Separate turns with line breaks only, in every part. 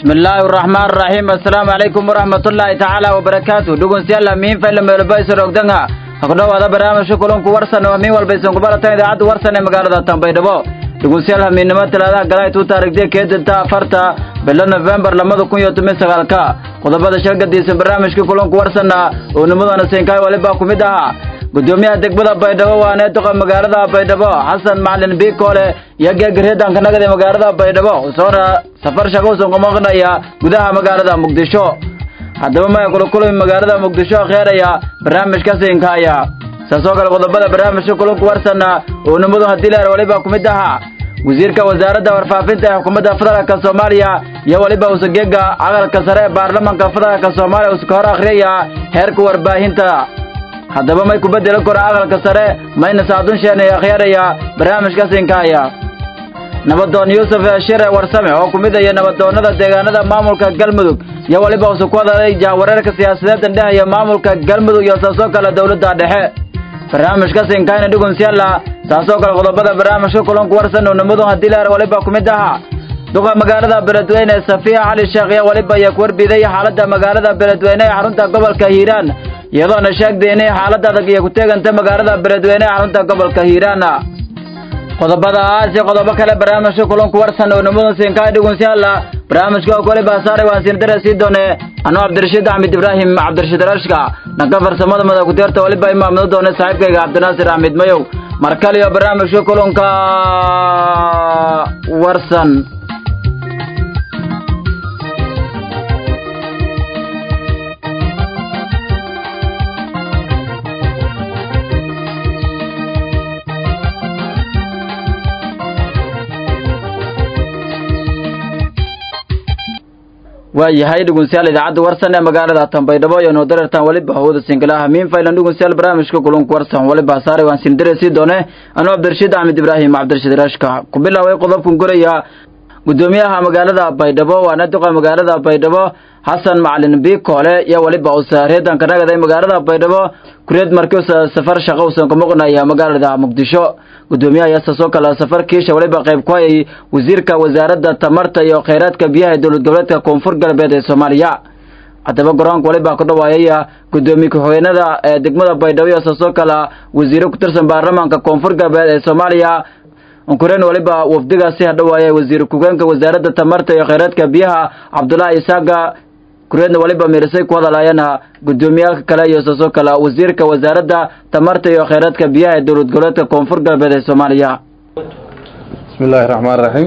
بسم الله الرحمن الرحيم السلام عليكم ورحمة الله تعالى وبركاته دوغن سيالا مين فيلم البيس روغدنها هقدو هذا برنامج كلهم كورسن ومين والبيسون كبارتين عاد ورسن مقالة تنبيدبو دوغن سيالا مين نمت لا قراي تو تاريخ دي كيدتا فرتا بلا نوفمبر لما دو كون يوتمي سغالكا قدبada shirka diisan barnaamijka kulanku warsana oo nimadana seenkay waliba kumid aha gudoomiyaha degmada Baydhabo waana doqa magaalada Baydhabo Xasan Macalin Bikoole yaga gareedan kanagada magaalada Baydhabo soora safar shaqo soo qomaqnaya gudaha magaalada Muqdisho hadaba ma kulay magaalada Muqdisho khayraaya barnaamijka seenkaya saasoo kale qodobada barnaamijka kulanku warsana oo nimadu hadii la waliba kumid aha wasiirka wasaaradda warfaafinta xukuumadda federaalka Soomaaliya iyo waliba usageega aqalka sare baarlamaanka federaalka Soomaaliya oo ka hor akhriya heerka warbaahinta hadaba may ku bedelo kor aqalka sare mayna saadun sheena akhriyaya barnaamijka Sinkaya nabadoon Yuusuf Shire warsame oo kumid ah nabadoonada deegaanada maamulka Galmudug iyo waliba uu ku hadalay jaawareerka siyaasadeed indhaha maamulka Galmudug iyo saasoo kale dawladda dhexe barnaamijka Sinkayna dhugun siyaala saasoo kale qodobada barnaamijka kulanku warsan oo nimadu hadii la waliba kumid aha duqa magaalada Beledweyne Safiya Ali Sheekh waliba ay ku warbiday xaaladda magaalada Beledweyne ee xarunta gobolka Hiiraan iyadoo sheegday in xaaladda adag ay ku teeganta magaalada Beledweyne ee xarunta gobolka Hiiraan qodobadaas iyo qodobo kale barnaamijka kulanku warsan oo nimadu Sinkay dhugun siyaala barnaamijka kale baasaare waan siin darasi doone anoo Cabdirashiid Ahmed Ibrahim Cabdirashiid Rashka naga farsamada madax ku deerta waliba imaamada doone saaxiibkayga Cabdinaasir Ahmed Mayow markale iyo barnaamijka kulanka warsan waayahay dhugunsiyaal idaacadda warsan ee magaalada Tanbaydhabo iyo noo dareertan waliba hawada Sinkalaha miin faylan dhugunsiyaal barnaamijka kulanku warsan waliba saaray waan siin darasi doone anoo Cabdirashiid Ahmed Ibrahim Cabdirashiid Rashka ku bilaaway qodobkan guraya gudoomiyaha magaalada Baydhabo waana doqa magaalada Baydhabo Xasan Macalin Bikoole iyo waliba uu saareedan kanagada magaalada Baydhabo kureed markii safar shaqo uu ka maqnaya magaalada Muqdisho gudoomiyaha saasoo kale safarkiisa waliba qayb ku hayay wasiirka wasaaradda tamarta iyo kheyraadka biyaha dawlad goboleedka Koonfur Galbeed ee Soomaaliya hadaba garoonka waliba ku dhawaayay gudoomiye ku-xigeenada degmada Baydhabo iyo saasoo kale wasiir ku tirsan baarlamaanka Koonfur Galbeed ee Soomaaliya onkureen waliba wafdigaasi hadhawaayay wasiir ku-xigeenka wasaaradda tamarta iyo kheyraadka biyaha Cabdullaahi Isaaga kureedna waliba meersay ku hadlayana gudoomiyaha kale iyo saasoo kale wasiirka wasaaradda tamarta iyo kheyraadka biyaha dawlad goboleedka Koonfur Galbeed ee Soomaaliya
bismillaahir rahmaanir rahiim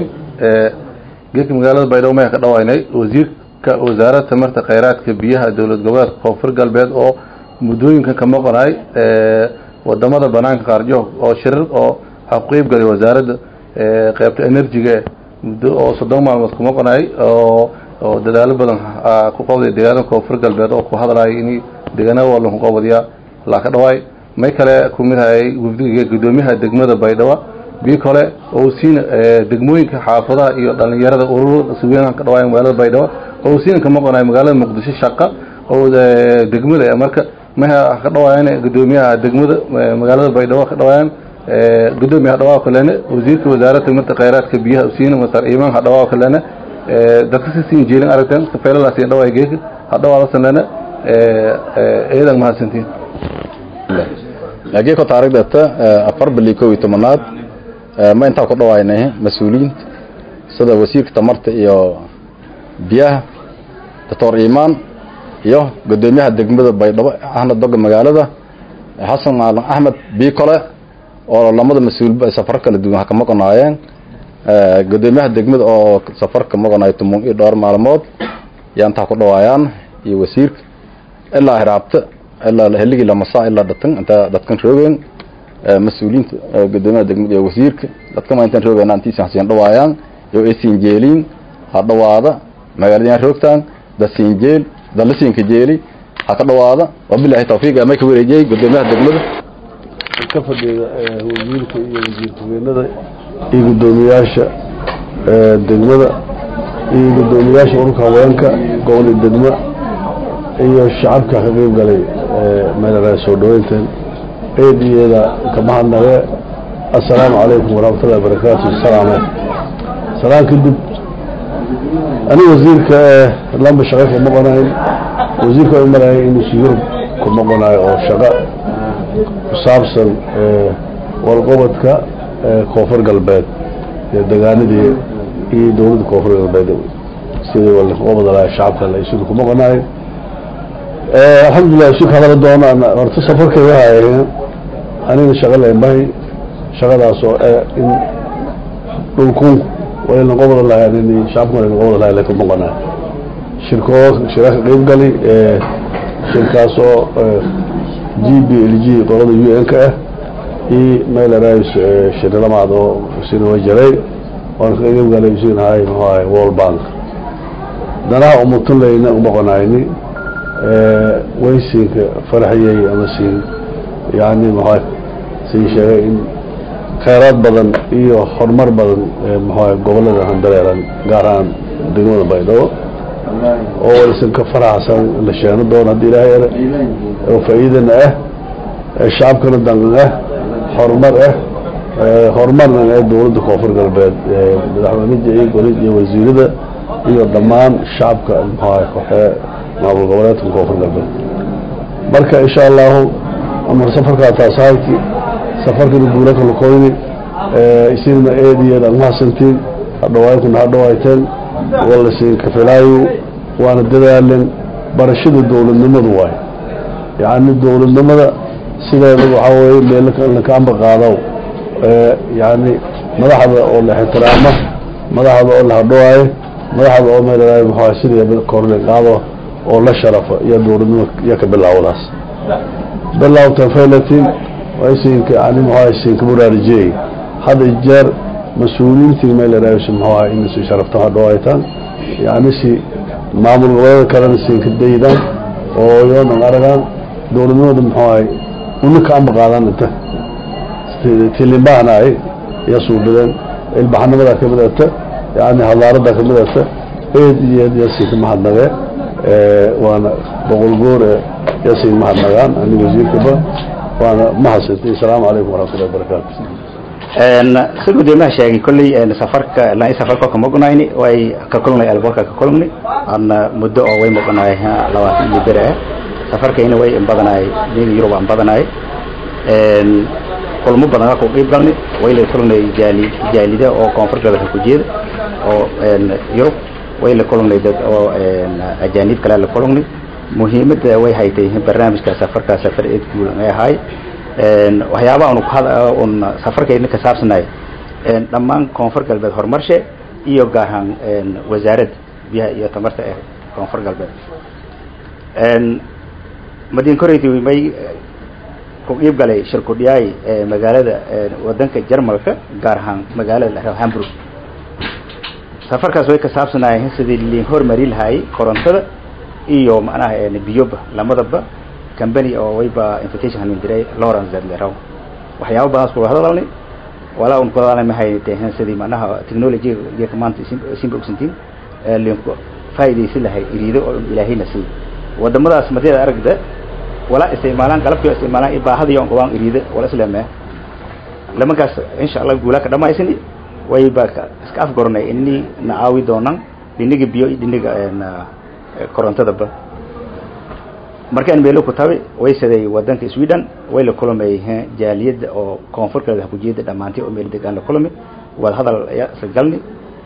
geedka magaalada Baydhabo ma ka dhawaynay wasiirka wasaaradda tamarta kheyraadka biyaha dawlad goboleedka Koonfur Galbeed oo mudooyinka ka maqnay wadamada banaanka qaarjo oo shirar oo xaqoob galay wasaaradda qaybta energy-ga muddo oo 3 maalmood ku maqnay oo dadaal badan ku qowday deegaanka Koonfur Galbeed oo ku hadalay in deegaanada walaal ku qowdiya la ka dhawaay may kale ku mid ahay wafdiga gudoomiyaha degmada Baydhabo Bikoole oo siin degmooyinka xaafadaha iyo dhalinyarada ururada suuqyada ka dhawaay magaalada Baydhabo oo siin ka maqnay magaalada Muqdisho shaqo oo degmada marka ma ka dhawaayeen gudoomiyaha degmada magaalada Baydhabo ka dhawaayeen gudoomiyaha dhawaaq kalena wasiirka wasaaradda tamarta kheyraadka biyaha siin masar iimaan ha dhawaaq kalena dadka si jeelin aragtan feelalaas ee dhawaay geek hadawada sanana eedan ma santiin
laakiin ko taariikhda 4/11 ma inta ku dhawaynay mas'uuliyiinta sida wasiirka tamarta iyo biyaha Dr. Iimaan iyo gudoomiyaha degmada Baydhabo ahna doga magaalada Xasan Macalin Ahmed Bikoole oo lamada mas'uul safar kala duwan ka maqnaayeen gudoomiyaha degmada oo safarka maqnaay tumun iyo dhowr maalmood yaanta ku dhawaayaan iyo wasiirka ilaa hiraabta ilaa heligi lama saa ilaa dadkan roogeen mas'uuliyiinta gudoomiyaha degmada iyo wasiirka dadka ma intaan roogeen antiisa xasiin dhawaayaan iyo aysiin jeelin ha dhawaada magaalada roogtaan dasiin jeel dalasiinka jeeli ha ka dhawaada wabillahi tawfiiq ama ka wareejay gudoomiyaha degmada
ka fadhiya wasiirka iyo wasiirka iyo gudoomiyaasha degmada iyo gudoomiyaasha ururka haweenka gobolka degmada iyo shacabka ka qayb galay magaalada soo dhaweyntan eediyada ka mahadnaqa assalaamu calaykum warahmatullahi wabarakaatuh salaam kadib أنا وزيرك لما شغال في مقنعي وزيرك المرأي إنه سيجرب في مقنعي أو شغال سابسن والقوبتك كوفر قلبات دقاني دي إيه دولة كوفر قلبات سيدي والقوبة على الشعب كلا يسيرك في مقنعي الحمد لله شيك هذا الدوام أنا ارتصفر كذا أنا شغال ينبغي شغال أسوأ إن نكون وإن قبض الله يعني شعبنا إن قبض الله لكم مقنع شركة قريب قالي شركة سو جي قرض UN كه ما إلى رئيس شركة ما عضو سينو جري وأنا قريب قالي يصير هاي وول بانك دنا أمطل لنا مقنعيني ويسيك فرحية أما سين يعني مهاي سين شيء خيرات بدن إيو حرمر بدن مهاي قبلنا هندليران قاران دقمنا بيدو أول سين كفرح سن لشان الدون هدي لها وفايدنا الشعب كان دعنا حرمر من دولة كفر قلبات نحن نجي قولي وزير ده إيو ضمان الشعب كان مهاي ما بقولات كفر قلبات بركة إن شاء الله أمر سفر كاتاسايتي سفر كنقولك القوي يصيرنا أيدي الأنواع سنتين الرواية هادوايتين ولا سين كفلايو وأنا دلالن برشيد الدولة النمذ يعني الدولة النمذ سيدا وحوي لك عم بقاضو يعني ملاحظة ولا احترامه ملاحظة ولا هادواي ملاحظة ولا ملاحظة محاسين يبقى كورلين قاضو ولا شرف يا دولة النمذ يكبر العولاس بالله تفعلتين ويسينك يعني محاسين كبرارجي هذا الجار مسؤولين في ما لا يسمى هو إن شرفتها دوايتان يعني سي معمول غير كلام سين كديدا ويوم الأرجان دول نود محاي ونك عم قالان أنت تلين بعناي يسوع بدن البحر ماذا كبدت يعني هالارض كبدت يسيك محدنا وأنا بقول جور يسيك محدنا أنا وزير كبا وأنا ما حسيت السلام عليكم ورحمة الله وبركاته.
سيقول ديما شيء كل سفرك لا سفرك كمقنعيني وأي ككلنا البركة ككلني أنا مدة أوي مقنعيها لو اللي برا سفرك هنا وأي بدناي دين يوروب بدناي كل مو بدنا كوكيب قلني وأي كلنا جالي ده أو كونفرت ده كوجيد أو يوروب وأي كلنا ده أو أجانب كلا كلنا مهمة وأي هاي برنامج كسفر إتقول هاي waxyaabaha anu un safarkayna ka saabsanahay dhammaan koonfur galbeed horumarshe iyo gaar ahaan wasaaradda biyaha iyo tamarta ee koonfur galbeed madiin koreyti may ku qiib galay shirkudhiyaay magaalada wadanka Jarmalka gaar ahaan magaalada Hamburg safarkaas way ka saabsanahay sidii liin horumari lahaay korontada iyo macnaha biyoba lamadaba company oo wayba invitation hanin diray Lawrence Zadleraw waxyaabo badan isku hadalnay wala un ku hadalnay maxay tahay sidii macnaha technology iyo maanta simple ogsantiin leeyo faa'iideysi lahay iriido oo ilaahayna si wadamadaas madida aragda wala isticmaalaan qalabka isticmaalaan ibaahada iyo qowaan iriido wala islaamay lama kaas insha Allah guula ka dhamaysani wayba iska afgoornay inni naawi doonan diniga biyo diniga korontada ba markaan meelo ku taabay way saday wadanka Sweden way la kulmay jaaliyada oo koonfurka ku jeeda dhamaantii oo meel deegaan la kulmay wada hadal ayaa sagalni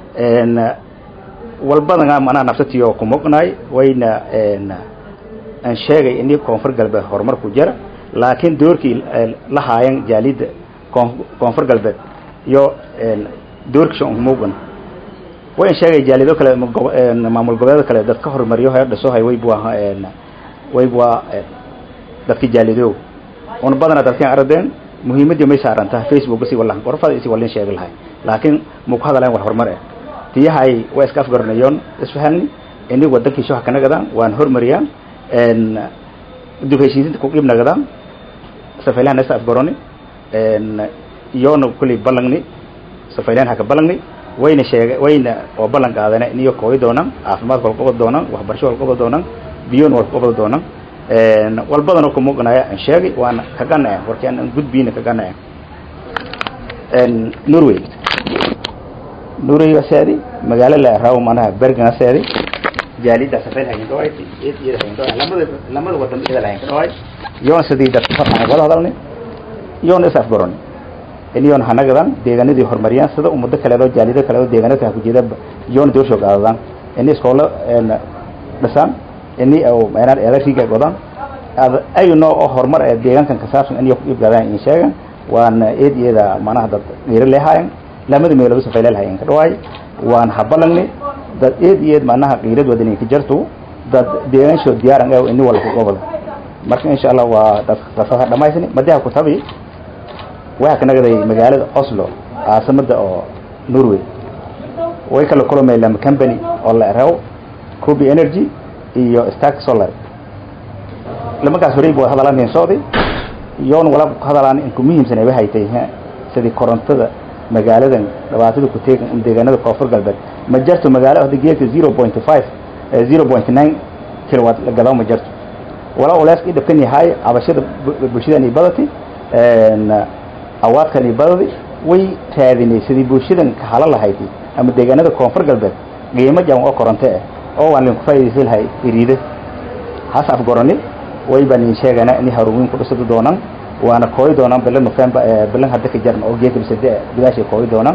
walbadana mana nafsatiyo ku moqnay wayna aan sheegay in koonfur galbeed horumar ku jira laakiin doorkii la haayeen jaaliyada koonfur galbeed iyo doorkii oo muuqan way sheegay jaaliyado kale maamul goboleed kale dadka horumariyo hay'adda soo hay way buuha ويبوا دكتي جالدو on badana dadkan ardeen muhiimadii ma saaranta Facebook basi wallahi qorfada isi walin sheegay lahay laakiin mu ku hadalaan wax horumar ah tiyahay way iska afgarnayoon isfahanni inii wadankii soo kana gadaan waan horumariyaan education ku qibna gadaan safalaan is afgaroni yoona kulli balangni safalaan haka balangni wayna sheegay wayna oo balan qaadana inii kooy doonaan caafimaad walba doonaan waxbarasho walba doonaan biyoon walba doonaan walbadana ku muuqanaya aan sheegay waana ka ganay warkaan gudbiina ka ganay Norway nuuri wasaadi magaalo la raaw manaha bergana saadi jaalida safeel hayn dhawayd iyo hayn dhawayd lamada wadan ila hayn dhawayd yoon sidii dad farxan wada hadalni yoon isaf garan yoon hanagadan deegaanadii horumariyaan sida umada kale oo jaalida kale oo deegaanada ku jeeda yoon doorsho qaadaan inay iskoolo dhasan inay oo meelaan eedasiga godan ayno oo horumar ee deegaankan ka saabsan inay ku ibgadaan in sheegan waan eediyada manaha dad dhir leeyahay lamada meel lagu safeeyay hayn ka dhawayd waan habalangni dad eed manaha qiirad wadani ka jirto dad deegaansho diyaaran ah in walba gobol marka insha Allah waa dad dhamaysani madaha ku tabi waxa ka nagaday magaalada Oslo caasimada oo Norway way kala kulmay lama company oo la raaw Kubi Energy iyo Stark Solar lama ka soo reebo hadalaan Saudi yoon wala hadalaan in ku muhiimsan ay haytay sidii korontada magaaladan dhawaatada ku teegan deegaanada koonfur galbeed ma jirto magaalo hadda geelka 0.9 kilowatt la gado ma jirto wala ulaas ida kan yahay abashada bulshada ay badati awaadkan ay badadi way taadinay sidii bulshadan ka hala lahayd ama deegaanada koonfur galbeed qiimo jaban oo koronto ah oo waan ku faa'iideysan lahay iriide hasaf gorani way baan sheegana in haruun ku dhasado doonaan waana kooy doonaan bilan November bilan hadda ka jarna oo geedka bisada bilaashay kooy doonaan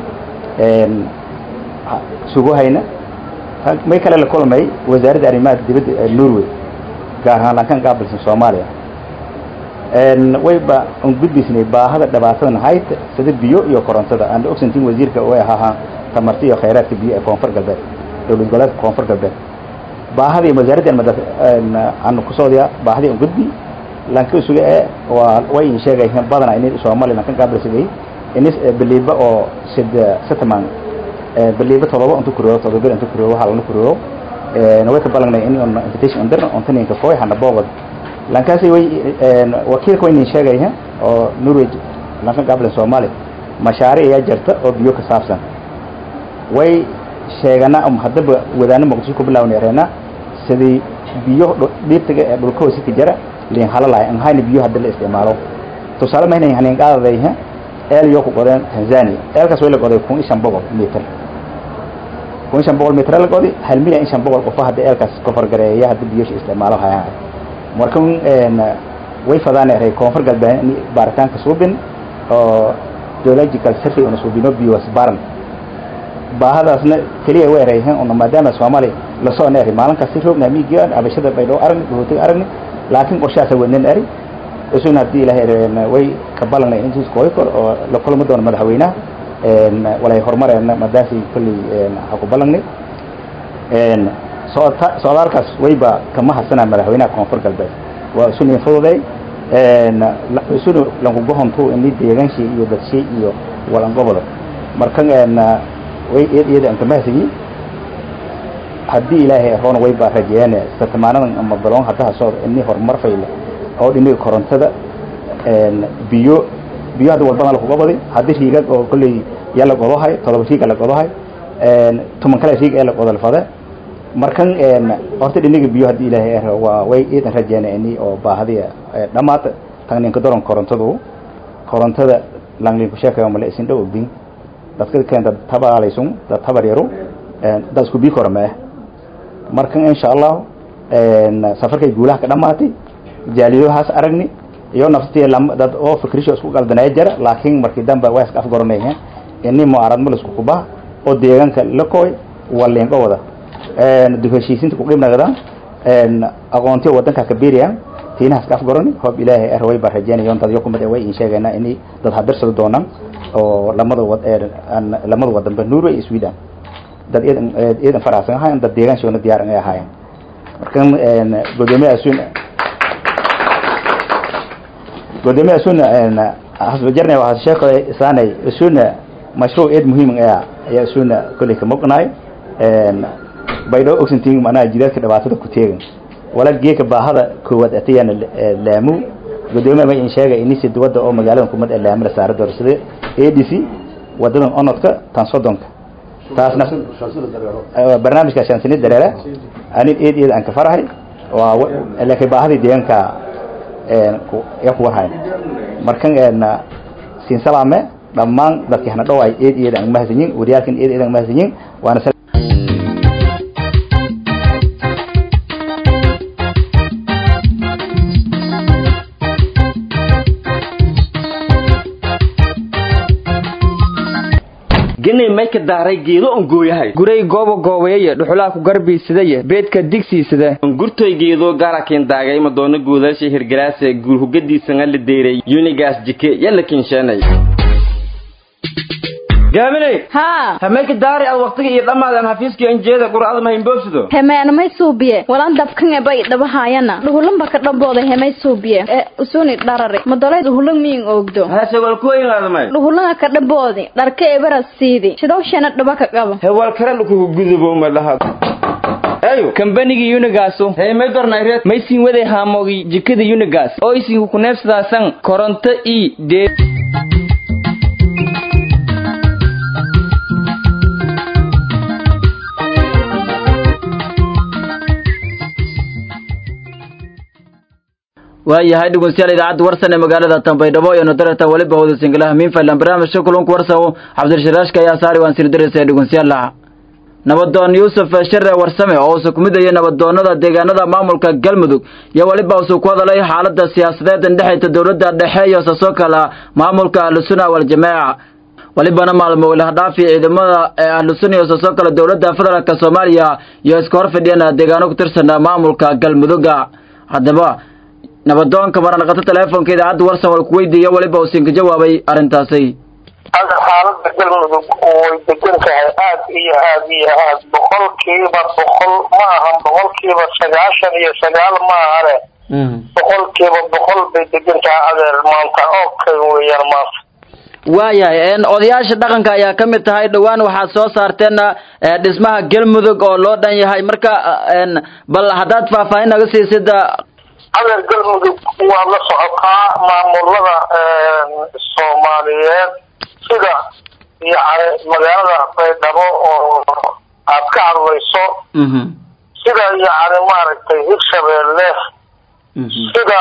suugo hayna may kala la kulmay wasaaradda arrimaha dibadda Norway gaar ahaan kan qaabilsan Soomaaliya way ba on gudbisnay baahada dhibaatada hay'ad sida biyo iyo korontada aan ogsantiin wasiirka oo ahaa tamarta iyo kheyraadka biyo ee koonfur galbeed dawlad goboleedka koonfur galbeed baahada wasaaradda aan ku soo diyaa baahada on gudbi laakiin suuga waa way sheegayeen badan inay Soomaaliya kan qaabilsan in biliba oo sataman biliba toloba inta kuroo toloba inta kuroo waxa la kuroo way ka balanay in invitation under on taninka kooy hana boobad lankaasi way wakiilka way sheegayeen oo Norway laakiin qaabilsan Soomaaliya mashaariic ay jirta oo biyo ka saabsan way sheegana hadaba wadaana Muqdisho ku bilawnay reena sidii biyo dhiibtiga ee dhulka hoose ka jira leen halalaay aan hayna biyo hadda la isticmaalo tusaale ma inay haneen qaaday eel iyo ku qodeen Tanzania eelkaas way la qoday 1500 mitir 1500 mitir la qoday 1,500 qof hadda eelkaas ka fargareeya hadda biyo isticmaalo hayaan markan way fadaan ay koonfur galbeed in baaritaanka suubin oo geological survey oo suubino biyo wasbaran baahadaasna kaliya way reeyeen oo maadaama Soomaali la soo neeri maalinka si roobna miigaan abashada baydo aragni laakiin qorshaha wadnin ari isuna hadii ilaahay way ka balanay intii kooy kor oo la kulmo doon madaxweynaha walay horumarayna madaasi kulli ha ku balanay soodarkaas wayba kama hasana madaxweynaha koonfur galbeed waa isuna fududay isuna lagu go'onto in deegaanshi iyo dadshi iyo walan gobol markan way iyada inta maasiyi hadii ilaahay roon way ba rajeen satamaanadan ama balon hadda soo in horumar fayla oo dhimay korontada biyo hada walbana la ku qabaday hadii riigad oo kulli yalla qodohay todoba riigad la qodohay tuman kale riigad la qodal fada markan horta dhiniga biyo hadii ilaahay waa way iidan rajeen in oo baahadiya dhamaata tan ninka doron korontada langli ku sheekayo ma la isin dhow bin dadka keenta tabaalaysun dad tabareero dad isku bi korma markan insha Allah safarkay guulaha ka dhamaatay jaaliyahaas aragni iyo naftii dad oo fikrisho isku qaldanay jira laakiin markii dambe way iska afgoranayeen in mu'arad ma isku kuba oo deegaanka la kooy waleen wada dufashiisinta ku qeybnagada aqoontii wadanka ka beeriyan tiinaha iska afgorani hoob ilaahay arway barajeen yoon dad yo kuma way in sheegayna in dad hadirsan doonaan oo lamada wadan Norway iyo Sweden dad eedan farasan ahaan dad deegaan shoona diyaar ay ahaayeen markan gudoomiyaha suna hasba jarnay waxa sheekay saanay suna mashruuc eed muhiim ah ayaa suna kulli ka maqnaay baydo ogsantiin macnaha jidaadka dhibaatada ku teegan wala geeka baahada koowad atayana laamu gudoomiyaha in sheegay in si dawada oo magaalada ku mad laam la saaro doorsade ADC wadadan onodka tan sodonka taasna barnaamijka shansinid dareera ani eed aan ka farahay waa laakiin baahada deegaanka ku yahay markan siin salaame dhammaan dadkii hana dhawaay eed aan mahadsanyin wariyaalkan eed aan mahadsanyin waana
ginay may ka daaray geedo on gooyahay
guray goobo goobeeye dhuxulaa ku garbiisadaye beedka digsiisada
gurtoy geedo gaarakin daagay ma doono guudaasha hirgalaase guur hugadiisan la deeray unigas jike yalla kinshanay gaabinay
ha
hamay ka daaray ad waqtiga iyo dhamaadan xafiiska injeeda quraacada ma hinboobsado
hemayna may suubiye walan dabkan bay dhabahaayana dhuhulanba ka dhambooda hemay suubiye usuni dharare madalay dhuhulan miin oogdo
haase wal ku ilaadmay
dhuhulana ka dhamboodi dharka ebara siidi sidowshana dhaba ka qaba
hewal kale ku gudubo ma laha ayo
kambanigi Unigaso
may dornayreed
may siin waday haamogi jikada Unigas oo isin ku neefsadaasan koronto de waayahay dhageystayaal idaacada warsan ee magaalada Tanbaydhabo iyo nadarata waliba wada singalaha min fadlan barnaamijka kulanka warsaw Cabdirasharaashka ayaa saari waan sir dareysay dhageystayaal nabadoon Yuusuf Sharre warsame oo soo kumidaya nabadoonada deegaanada maamulka Galmudug iyo waliba soo ku hadalay xaaladda siyaasadeed ee dhexeeyta dawladda dhexe iyo soo kala maamulka Ahlusunna wal Jamaa walibana maalmo la dhaafi ciidamada Ahlusunna iyo soo kala dawladda federaalka Soomaaliya iyo iska hor fadhiyana deegaano ku tirsan maamulka Galmudug hadaba nabadoonka maranaqata telefoonka idaacada warsan wal ku weydiiyay waliba uu siin jawaabay arintaasi
xaaladda Galmudug oo degan tahay aad iyo aad boqolkiiba boqol ma aha boqolkiiba 99 ma aha boqolkiiba boqol bay degan tahay adeer maanta oo kale weeyaan maanta
waayahay odayaasha dhaqanka ayaa ka mid tahay dhawaan waxa soo saarteen dhismaha Galmudug oo loo dhan yahay marka bal hadaad faahfaahin naga siisid
adeer Galmudug waa la socotaa maamulada Soomaaliyeed sida magaalada Baydhabo oo aad ka hadlayso sida maaragtay Hirshabeelle sida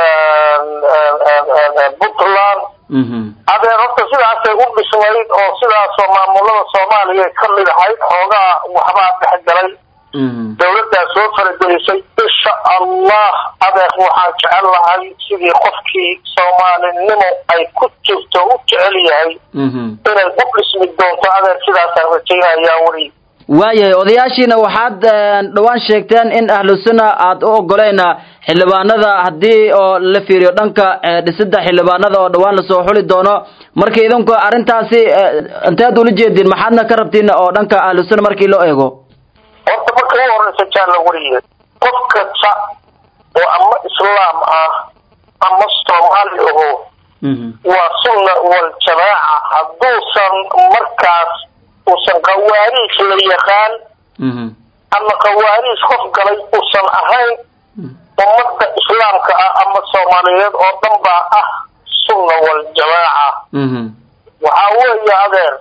Puntland adeer horta sidaasay u dhismayd oo sidaasoo maamulada Soomaaliyeed ka mid ahayd xoogaa waxbaa dhex galay dawladda soo faragelisay insha Allah adeer waxaan jecel lahay sidii qofkii Soomaalinimo ay ku jirto u jecel yahay inay u dhismi doonto adeer sidaas aan rajaynayaa wari
waayahay odayaashiina waxaad dhawaan sheegteen in Ahlusunna aad u ogoleena xildhibaanada hadii oo la fiiriyo dhanka dhisida xildhibaanada oo dhawaan la soo xuli doono markii idinku arintaasi intaad u jeedin maxaadna ka rabtiin oo dhanka Ahlusunna markii loo eego
horta marka uu horeysa jaal wariye qofka oo ama islaam ama Soomaali waa sunna wal jamaa haduusan markaas usan qawaariis la yaqaan ama qawaariis qof galay usan ahayn ummadda islaamka ama Soomaaliyeed oo dhan baa sunna wal jamaa waxa weeye adeer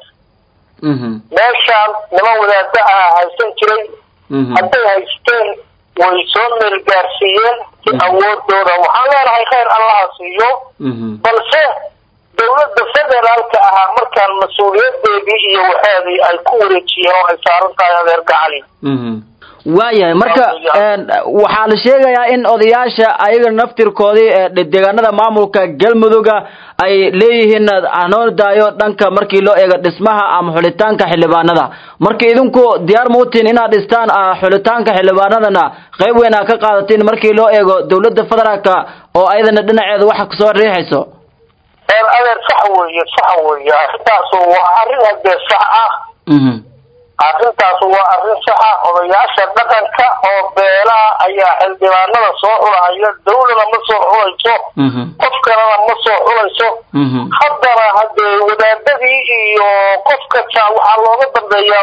meeshaan niman wadaada haysan jiray hadday haysteen way soo meel gaarsiiyeen si awoodooda waxaan leenahay khayr Allah siiyo balse dawladda federaalka markaan mas'uuliyadeedii iyo waxaadii ay ku wareejiyeen oo ay saaran tahay adeer gacali
waayahay marka waxa la sheegayaa in odayaasha ayaga naftirkoodii deegaanada maamulka Galmudug ay leeyihiin aanoo daayo dhanka markii loo eego dhismaha ama xulitaanka xildhibaanada marka idinku diyaar ma u tihiin inaad dhistaan xulitaanka xildhibaanadana qayb weyn ka qaadateen markii loo eego dawladda federaalka oo ayadana dhinaceeda waxa ku soo riixayso
adeer sax weeye arrintaas waa arrin hadee sax arrintaas waa arrin sax odayaasha dhaqanka oo beelaha ayaa xildhibaanada soo xulaya dawladda ma soo xulayso qof kalena ma soo xulayso haddana hadee wadaadadii iyo qof kasta waxaa looga dambeeyaa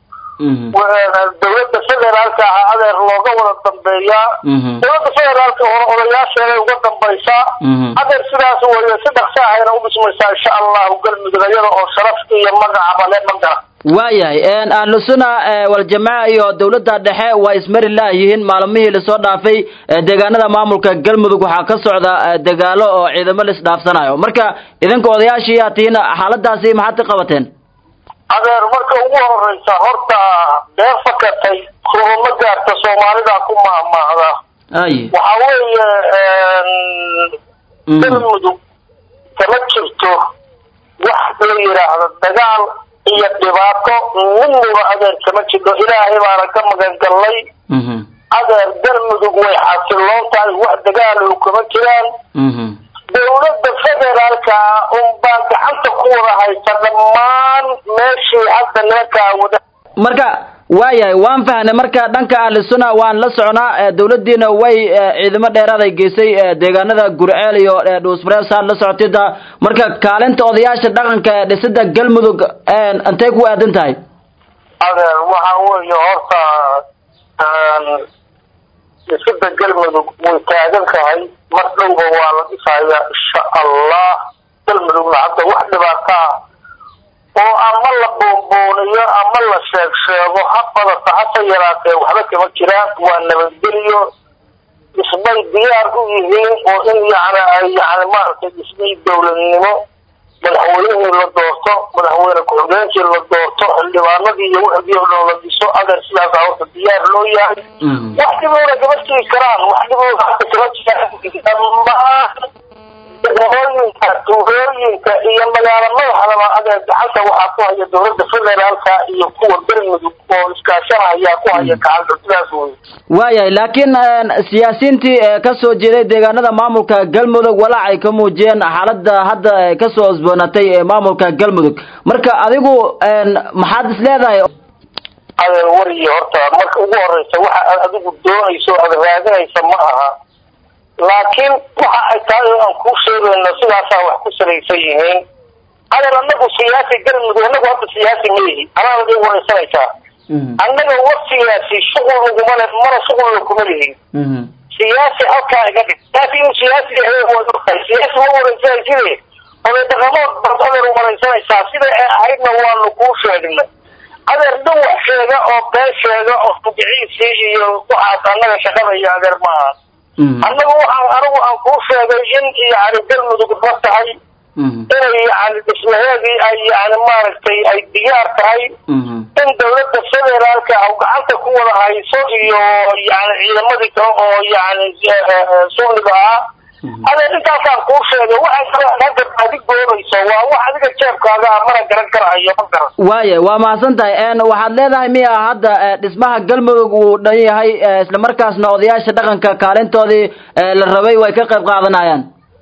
dawladda federaalka adeer looga wada dambeeyaa dawladda federaalka hore odayaasheeday uga dambaysaa adeer sidaas weeye si dhaqso ahayna u dhismaysaa insha Allah Galmudug iyada oo sharaf iyo magac bale magara
waayahay ahlu sunna wal jamaa iyo dawladda dhexe waa ismari laayihiin maalmihii la soo dhaafay deegaanada maamulka galmudug waxa ka socda dagaalo oo ciidamo la isdhaafsanayo marka idinka odayaashii atiin xaaladaasi maxaad ka qabateen
adeer marka ugu horeysa horta been fakatay kuma gaarta Soomaalida ku maahmaahda waxa weeye galmudug kama jirto wax la yiraahdo dagaal iyo dhibaato midnaba adeer kama jirto ilaahay baana ka magan galay adeer galmudug way xasiloon tahay wax dagaal oo kama jiraan dawladda federaalka baan gacanta ku wada haysta dhammaan meeshii hadda naga wada
marka waayahay waan fahnay marka dhanka ahlu sunna waan la soconaa dawladdiina way ciidamo dheeraad ay geysay deegaanada Gurceel iyo Dhuusmareeb saar la socotida marka kaalinta odayaasha dhaqanka dhisida galmudug intee ku aadan tahay
adeer waxa weeye horta dhisida galmudug way taagan tahay marnaba waa la dhisayaa insha Allah galmudug hadda wax dhibaato oo ama la boonbooniyo ama la sheego habada saxafa yaraatee waxba kama jiraan waa nabadgelyo ismay diyaar u yihiin oo in yani maaragtay ismay dawladnimo madaxweynihii la doorto madaxweyne ku-xigeenkii la doorto xildhibaanadii iyo wixii oo dhan la dhiso adeer sidaas horta diyaar loo yahay wax dhibooda kama jiri karaan wax dhibooda hadda kama jiraan tuulooyinka iyo magaalo madaxdaba adeer gacanta waxaa ku haya dawladda federaalka iyo kuwa galmudug oo iskaashanaya ku haya gacanta sidaas wey
waayahay laakiin siyaasiyiintii ka soo jeeday deegaanada maamulka galmudug walaac ay ka muujiyeen xaaladda hadda ka soo cusboonatay maamulka galmudug marka adigu maxaad is leedahay
adeer wariye horta marka ugu horeysa waxa adigu doonayso aad raadinaysa ma aha laakiin waxa ay tahay aan ku sheegayno sidaas wax ku salaysan yihiin adeer anagu siyaasi galmudug anagu hadda siyaasi meehi anaa lagu wareysanaysaa annaga war siyaasi shughul uguma leh mara shughul kuma lihin siyaasi halkaa iga dhig laakiin siyaasi siyaasi waa wareysanaysidee oday dhaqamood baad adeer wareysanaysaa sida ay ahaydna waanu kuu sheegnay adeer dhan wax sheega oo been sheega oo fugiciisii iyo waxaas annaga shaqadaya adeer maaha annagu waxaan anigu aan kuu sheegay in yani galmudug ma tahay inay yani dhismaheedii ay yani maaragtay ay diyaar tahay in dawladda federaalka aw gacanta ku wada hayso iyo yani ciidamadii kale oo yani sunniga ah adeer intaasaan kuu sheegay waxay hadda adig doonayso waa wax adiga jeebkaaga mana garan karayo ma garan
waaye waa mahadsan tahay waxaad leedahay miya hadda dhismaha galmudug uu dhan yahay isla markaasna odayaasha dhaqanka kaalintoodii la rabay way ka qayb qaadanayaan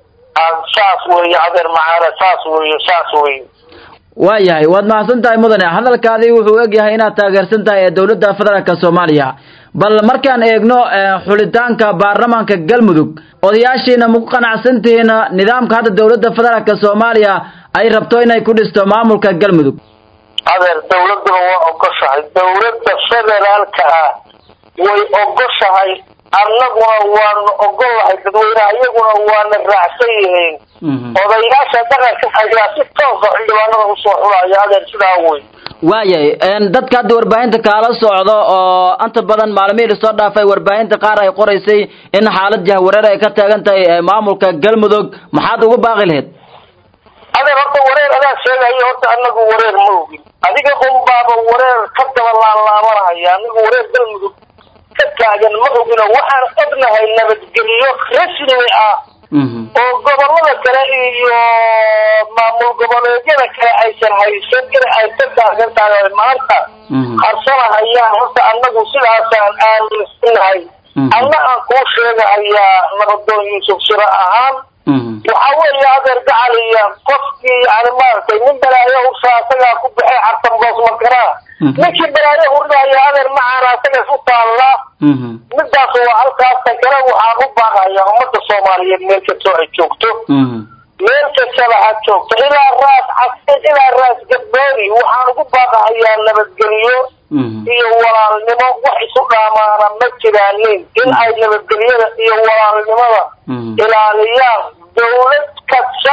saas weeye adeer macaana saas weeye
waayahay waad mahadsan tahay mudane hadalkaadii wuxuu egyahay inaad taageersan tahay dawladda federaalka Soomaaliya bal markaan eegno xulitaanka baarlamaanka galmudug odayaashiina ma ku qanacsantihiin nidaamka hadda dawladda federaalka Soomaaliya ay rabto inay ku dhisto maamulka galmudug
adeer dawladdu waa ogoshahay dawladda federaalka way ogoshahay annaguna waan ogolahay dadweynaha iyaguna waana raacsan yihiin odayaasha dhaqanka ayaa si toos ah xildhibaanada u soo xulaya adeer sidaa wey
waayahay dadka hadda warbaahinta kaala socdo oo anta badan maalmihii la soo dhaafay warbaahinta qaar ay qoraysay in xaalad jahwareer ay ka taagan tahay maamulka galmudug maxaad ugu baaqi lahayd
adeer horta wareer adaa sheegayo horta anagu wareer ma ogin adiga unbaaba wareer ka daba laalaabanahaya anagu wareer galmudug ka taagan ma ogino waxaan ognahay nabadgelyo rasmi ah oo gobolada kale iyo maamul goboleedyada kale aysan haysan in ay ka taagan tahay maanta qarsanahayaan horta anagu sidaasaan aaminsanahay alla aan kuu sheegahayaa nabadoon yuusuf shira ahaan waxa weeye adeer gacaliya qofkii yani maaragtay nin balaayo hursaa asagaa ku baxay cartan boos makaraa ninkii balaayo hurdahaya adeer macaana asagas u taallaa midaas waa halkaastan kale waxaan u baaqayaa ummadda soomaaliyeed meel kastoo ay joogto meel kastaba ha joogto ilaa raas casir ilaa raas gabdoodi waxaan ugu baaqahayaa nabadgelyo iyo walaalnimo wax isu dhaamaana ma jiraanin in ay nabadgelyada iyo walaalnimada ilaaliyaan dawlad kasta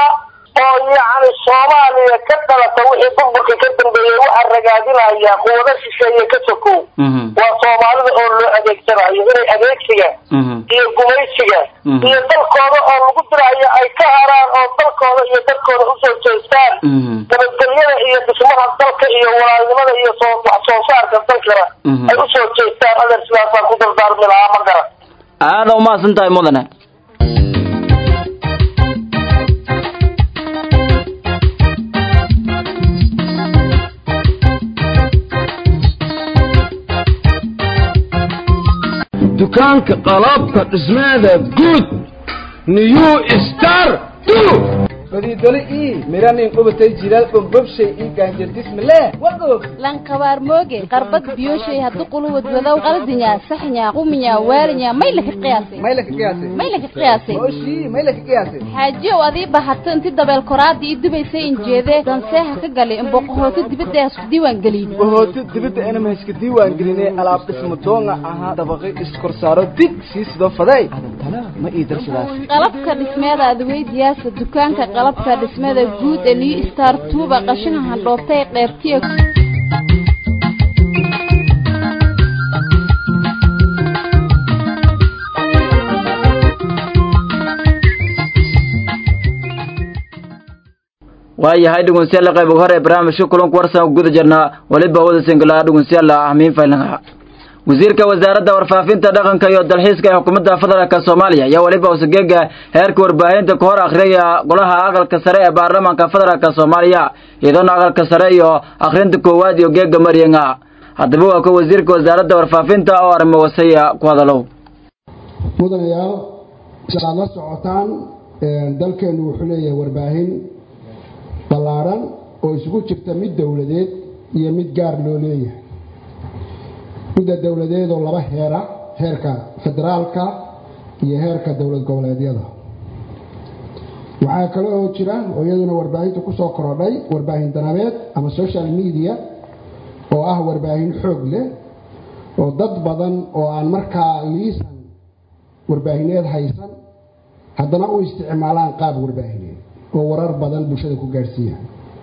oo yacni Soomaaliya ka dhalata wixii burburka ka dambeeyay waxa ragaadinaya quwada shisheeye ka sokow waa Soomaalida oo loo adeegsanayo inay adeegsiga iyo gumaysiga iyo dalkooda oo lagu diraayo ay ka haraan oo dalkooda iyo dadkooda u soo jeestaan nabadgelyada iyo dhismaha dalka iyo walaalnimada iyo soo saarka dalkana ay u soo jeestaan adeer sidaasaan ku dardaarmi lahaa ma garan
aada u mahadsantahay mudane
dukaanka qalabka dhismaada guud new star 2
fadidoli miranin qubatay jiral bombobshay gaanjirtis male waqof
lan qabaar mooge qarbad biyoshay hadu qulubad wadaw qaldinya saxnya quminya waarinya maylaka qiyaasay
oshi maylaka qiyaasay
xaajiyo adii bahato inti dabeel koraadi idubaysay injeede danseeha ka galay in boqohooto dibadda isku diiwaan galin
boqohooto dibadda inama isku diiwaan galinay alaab dhismo doonga aha dabaqi iskor saaro dig siisdo faday adantana ma ii darshadaas
qalabka dhismeeda aad weydiyaasa dukaanka qalabka dhismada guud ee New Star 2 ba qashinaha handhoobtay qaybtiyo
waayahay dhugunsiyaal qayb hore barnaamijka kulanka warsan guda jirnaa waliba wada singla dhugunsiyaal ahmiin faylanga wasiirka wasaaradda warfaafinta dhaqanka iyo dalxiiska ee xukuumadda federaalka Soomaaliya ayaa waliba usgeega heerka warbaahinta ka hor akhriyay golaha aqalka sare ee baarlamaanka federaalka Soomaaliya iyadoo aqalka sare iyo akhrinta koowaad iyo geega mariyanga hadaba waa ka wasiirka wasaaradda warfaafinta oo arrimo wasaya ku hadalo
mudanayaal shaqada socotaan dalkeenu wuxuu leeyahay warbaahin balaaran oo isugu jirta mid dawladeed iyo mid gaar loo leeyahay midda dawladeed oo laba heerka federaalka iyo heerka dawlad goboleedyada waxaa kale oo jira oo iyaduna warbaahinta ku soo korodhay warbaahin danabeed ama social media oo ah warbaahin xoog leh oo dad badan oo aan markaa liisan warbaahineed haysan haddana u isticmaalaan qaab warbaahineed oo warar badan bulshada ku gaarsiiya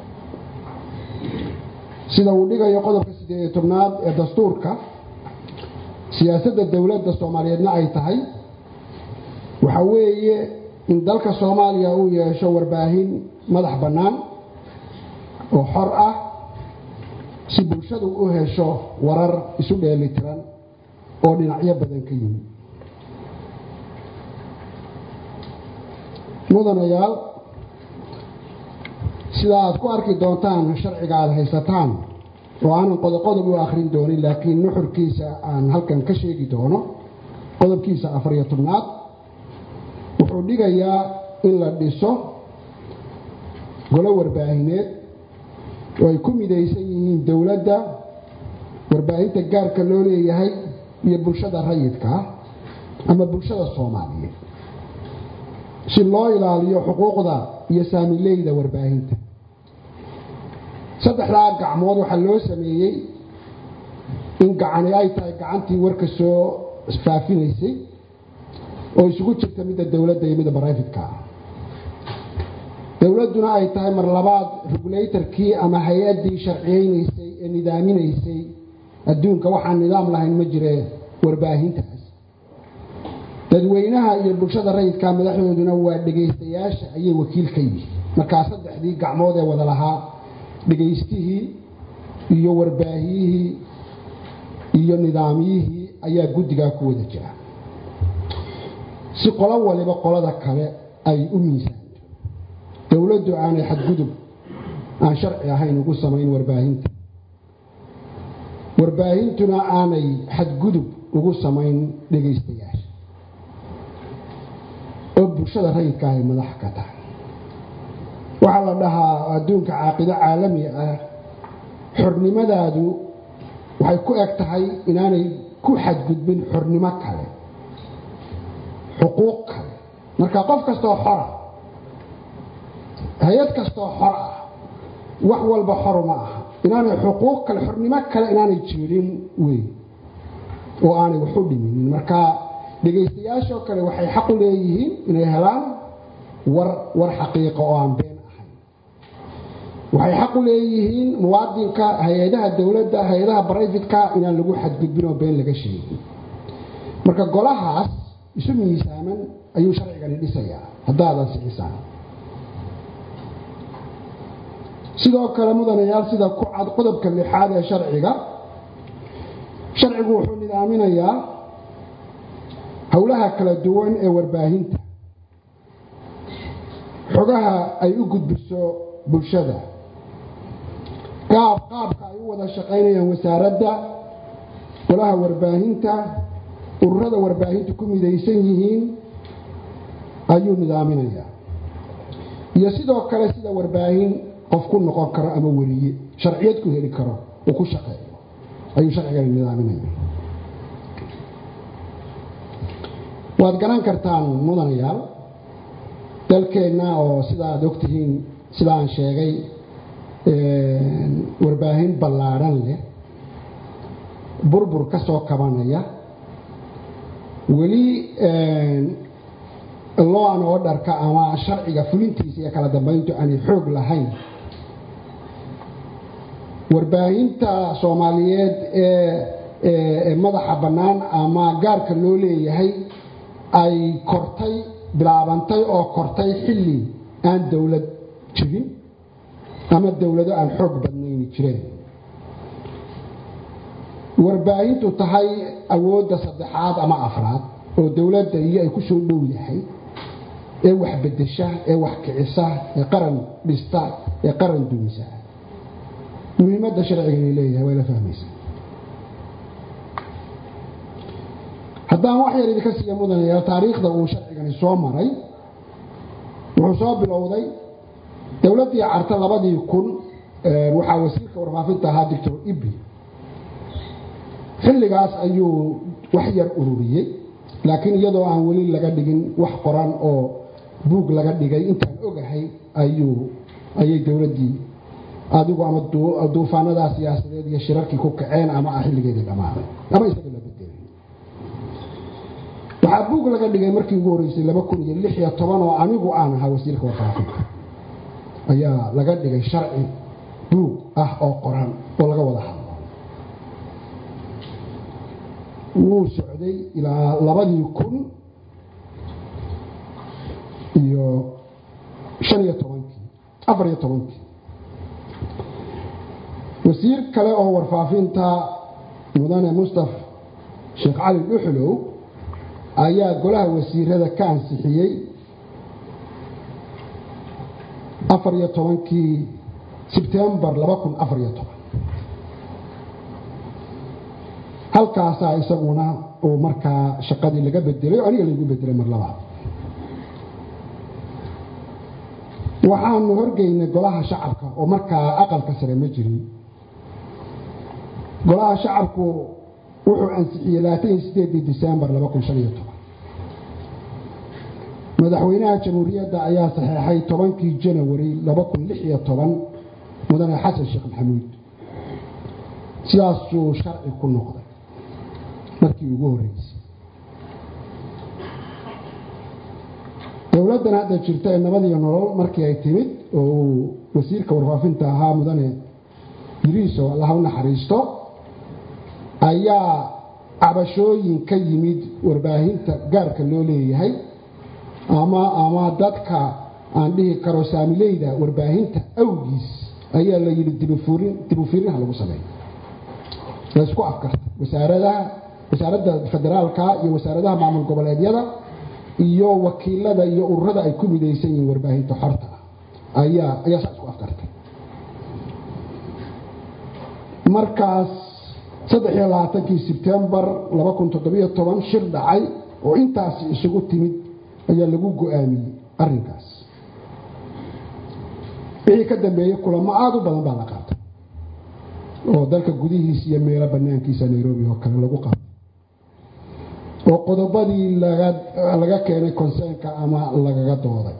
sida uu dhigayo qodobka 18aad ee dastuurka siyaasadda dawladda Soomaaliyeedna ay tahay waxa weeye in dalka Soomaaliya uu yeesho warbaahin madax bannaan oo xor ah si bulshadu u hesho warar isu dheelitiran oo dhinacyo badan ka yimid mudanayaal sida aad ku arki doontaan sharciga aad haysataan oo aanan qodob u akhrin doonin laakiin nuxurkiisa aan halkan ka sheegi doono qodobkiisa 14aad wuxuu dhigayaa in la dhiso golo warbaahineed oo ay ku midaysan yihiin dawladda warbaahinta gaarka loo leeyahay iyo bulshada rayidka ama bulshada Soomaaliyeed si loo ilaaliyo xuquuqda iyo saamileyda warbaahinta saddexdaa gacmood waxaa loo sameeyey in gacani ay tahay gacantii warka soo faafinaysay oo isugu jirta midda dawladda iyo midda baraafitka dawladduna ay tahay mar labaad regulatorkii ama hay-addii sharciyeynaysay ee nidaaminaysay adduunka waxaan nidaam lahayn ma jire warbaahintaas dadweynaha iyo bulshada rayidka madaxdooduna waa dhagaystayaasha ayay wakiil ka yihiin markaa saddexdii gacmood ee wada lahaa dhagaystihii iyo warbaahiyihii iyo nidaamiyihii ayaa guddigaa ku wada jira si qolo waliba qolada kale ay u miisaanto dawladdu aanay xadgudub aan sharci ahayn ugu samayn warbaahintuna aanay xadgudub ugu samayn dhagaystayaasha oo bulshada rayidka ay madax ka tahay waxaa la dhahaa adduunka caaqido caalami ah xornimadaadu waxay ku eg tahay inaanay ku xadgudbin xornimo kale xuquuq kale marka qof kastoo xora hay-ad kastoo xor ah wax walba xor ma aha inaanay xuquuq kale xornimo kale inaanay jirin wey oo aanay wax u dhiminin marka dhagaystayaashoo kale waxay xaq u leeyihiin inay helaan war xaqiiqo oo aan been ahayn waxay xaq u leeyihiin muwaadinka hay-adaha dowladda hay-adaha brivatka inaan lagu xadgudbin oo been laga sheegin marka golahaas isu miisaaman ayuu sharcigani dhisayaa haddaadan sixisaan sidoo kale mudanayaal sida ku cad qodobka 6 ee sharcigu wuxuu nidaaminayaa howlaha kala duwan ee warbaahinta xogaha ay u gudbiso bulshada qaabka ay u wada shaqaynayaan wasaaradda golaha warbaahinta ururada warbaahinta ku midaysan yihiin ayuu nidaaminayaa iyo sidoo kale sida warbaahin qof ku noqon karo ama wariye sharciyad ku heli karo oo ku shaqeeyo ayuu sharcigan nidaaminayaa waad garan kartaan mudanayaal dalkeenna oo sidaad ogtihiin sidaan sheegay warbaahin ballaaran leh burbur ka soo kabanaya weli law and orderka ama sharciga fulintiisa iyo kala dambeyntu aanay xoog lahayn warbaahinta Soomaaliyeed ee madaxa bannaan ama gaarka loo leeyahay ay kortay bilaabantay oo kortay xilli aan dawlad jirin ama dawlado aan xoog badnayn jireen warbaahintu tahay awoodda saddexaad ama afraad oo dawladda iyo ay ku soo dhow yahay ee wax bedesha ee wax kicisa ee qaran dhista ee qaran dumisa muhiimadda sharciga leeyahay way la fahmaysaa haddaan wax yar idinka siiyo mudanayaal taariikhda uu sharcigani soo maray wuxuu soo bilowday dawladdii carta 2000 waxaa wasiirka warfaafinta ahaa Dr. Ibi xilligaas ayuu wax yar ururiyey laakiin iyadoo aan weli laga dhigin wax qoran oo buug laga dhigay intaan ogahay ayay dawladdii adigu ama duufaanada siyaasadeed iyo shirarkii ku kaceen ama xilligeedii dhamaaday ama isaga la bedelay waxaa buug laga dhigay markii ugu horeysay 2016 oo anigu aan ahaa wasiirka warfaafinta ayaa laga dhigay sharci buug ah oo qoran oo laga wada hadlo wuu socday ilaa 2014 wasiir kale oo warfaafinta mudane Mustafa Sheekh Cali Dhuxlow ayaa golaha wasiirada ka ansixiyay 14 September 2014 halkaas isaguna oo markaa shaqadii laga bedelay aniga lagu bedelay mar labaad waxaan horgeynay golaha shacabka oo markaa aqalka sare ma jirin golaha shacabku wuxuu ansixiyay 28 December 2015 madaxweynaha jamhuuriyadda ayaa saxeexay 10 January 2016 mudane xasan sheekh maxamuud sidaas uu sharci ku noqday markii ugu horeysay dawladdan hadda jirta ee nabad iyo nolol markii ay timid oo wasiirka warfaafinta ahaa mudane Idriiso Allah u naxariisto ayaa cabashooyin ka yimid warbaahinta gaarka loo leeyahay ama dadka aan dhihi karo saamileyda warbaahinta awgiis ayaa la yiri dib u fiirin lagu sameeyo la isku afkarta wasaaradda federaalka iyo wasaaradaha maamul goboleedyada iyo wakiilada iyo ururada ay ku midaysan yihiin warbaahinta xorta ayaa isku afkartay markaas 23 September 2017 shir dhacay oo intaas isugu timid ayaa lagu go'aamiyay arrinkaas wixii ka dambeeyay kulamo aad u badan baa la qaatay oo dalka gudihiisa iyo meelo banaankiisa Nairobi oo kale lagu qaatay oo qodobadii laga keenay concernka ama lagaga dooday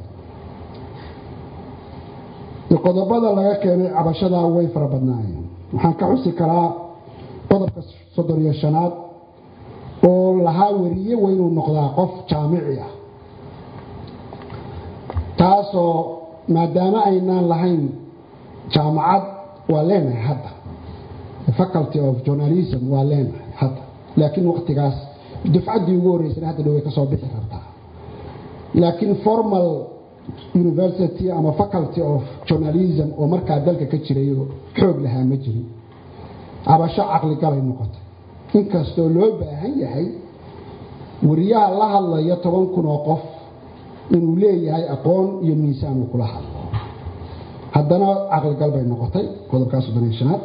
qodobada laga keenay cabashada way fara badnaayeen waxaan ka xusi karaa qodobka 35 oo lahaa wariye inuu noqdaa qof jaamici ah taasoo maadaama aynaan lahayn jaamacad waa leenahay hadda faculty of journalism waa leenahay hadda laakiin waqtigaas dufcaddii ugu horeysay hadda dhow way ka soo bixi kartaa laakiin formal university ama faculty of journalism oo markaa dalka ka jiray xoog lahaa ma jirin cabasho caqli galay noqotay inkastoo loo baahan yahay wariyaha la hadlaya 10,000 oo qof inuu leeyahay aqoon iyo miisaan uu kula hadlo haddana caqli gal bay noqotay qodobkaas doonayshanaad